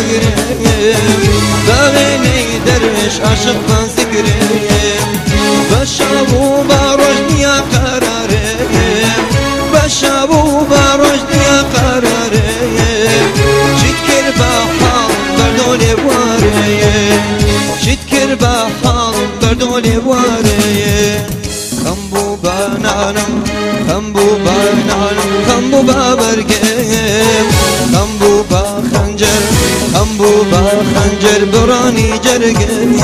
بگریم بغینی درش عاشق من ذکریم بشب و باروش دیا قراریم بشب و باروش دیا قراریم چیت کر با حال بردولی واریم چیت کر با حال بردولی واریم کمبو بانانم کمبو بانانم کمبو بابرگیم کمبو با خنجر کمبو با خنجر برانی جرگیم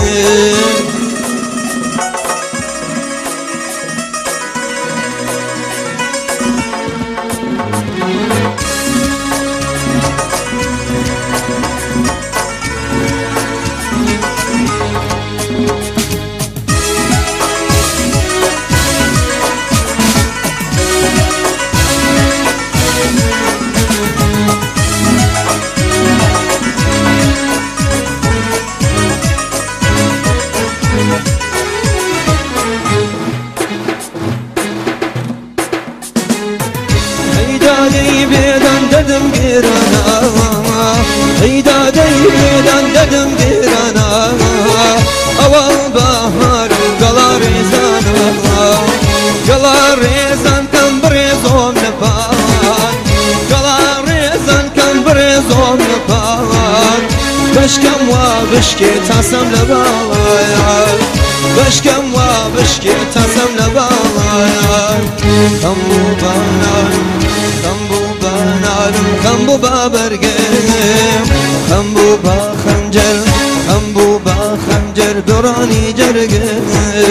دادی بیدان ددم گیرانا ای دادی بیدان ددم گیرانا اول بهار گلا ریزانا گلا ریزان کم بریزم نپاد گلا ریزان کم بریزم نپاد بشکم و بشکی تاسم لبایا بشکم و بشکی تاسم لبایا کمبو بانانم کمبو بانانم کمبو بابرگیم کمبو با خنجر کمبو با خنجر دورانی جرگیم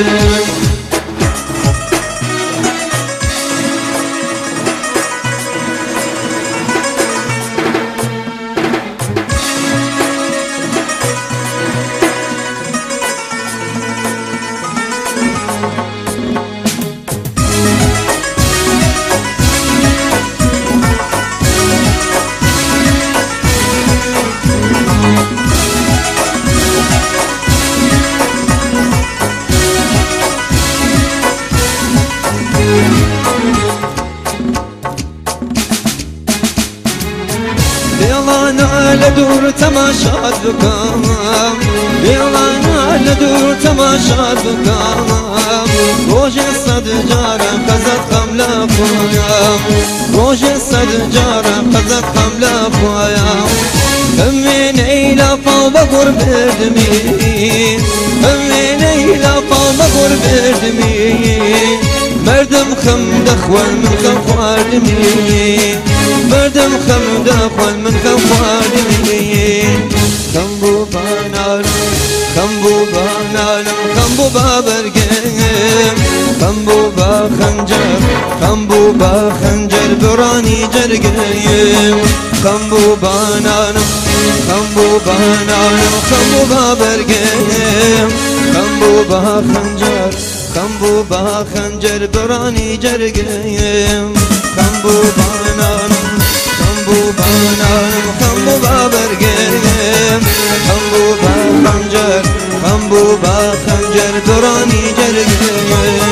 بیلانا لدور تماشات بکام بیلانا لدور تماشات بکام روش صد جارم قزد قملا پایم روش صد جارم قزد قملا پایم همین ایلا پاو بگر بردمی همین ایلا پاو بگر بردمی مردم خم دخوان من خم خواردمی مردم خم دخوان من خم خواردمی کمبو بانانم کمبو بانانم کمبو بابرگیم کمبو با خنجر کمبو با خنجر برانی جرگیم کمبو بانانم کمبو بانانم کمبو بابرگیم کمبو با خنجر کمبو با خنجر برانی جرگیم کمبو بانانم کمبو بانانم کمبو بابرگیم کمبو با خنجر کمبو با خنجر برانی جرگیم